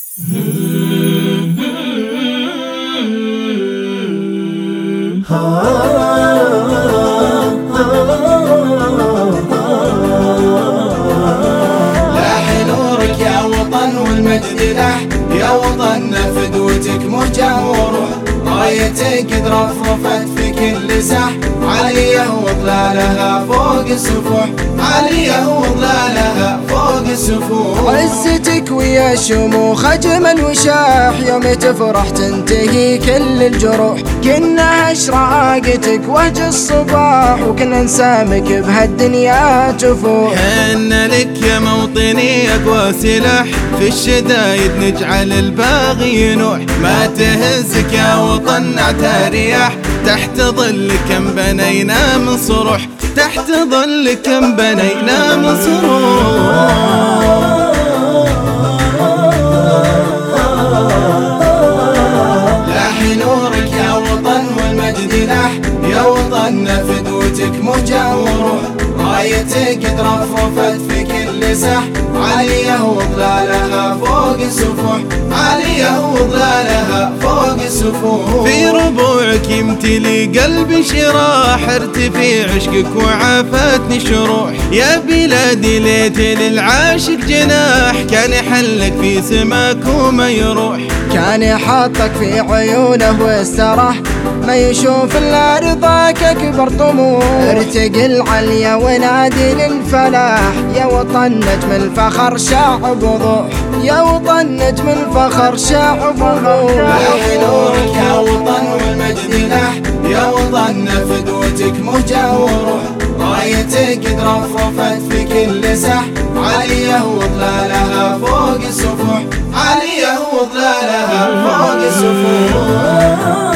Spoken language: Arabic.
نورك يا وطن والمجد لاح، يا وطن فدوتك موجة وروح، رايتك قد رفرفت في كل ساح، عالية وظلالها فوق السفوح، عالية وظلالها فوق السفوح. عزتك ويا شموخ أجمل وشاح، يوم تفرح تنتهي كل الجروح، كنا أشراقتك وجه الصباح، وكنا نسامك بهالدنيا تفوح. حنا لك يا موطني أقوى سلاح، في الشدايد نجعل الباغي ينوح، ما تهزك يا وطن اعترياح، تحت ظل كم بنينا من صروح، تحت ظل كم بنينا من صروح. نورك يا وطن والمجد لاح، يا وطن فدوتك موجة وروح، رايتك قد رفرفت في كل ساح، عالية وظلالها فوق السفوح، عالية وظلالها فوق السفوح. في ربوعك يمتلي قلبي شراح، ارتفي عشقك وعافتني شروح، يا بلادي ليت للعاشق جناح، كان يحلك في سماك وما يروح، كان يحطك في عيونه واستراح، ما يشوف الا رضاك اكبر طموح، ارتقي العليا ونادي للفلاح، يا وطن نجم الفخر شاع بوضوح، يا وطن نجم الفخر شاع بوضوح. لاح نورك يا وطن والمجد لاح، يا وطن فدوتك موجة وروح، رايتك قد رفرفت في كل ساح، عالية وظلالها فوق السفوح، عالية وظلالها فوق السفوح.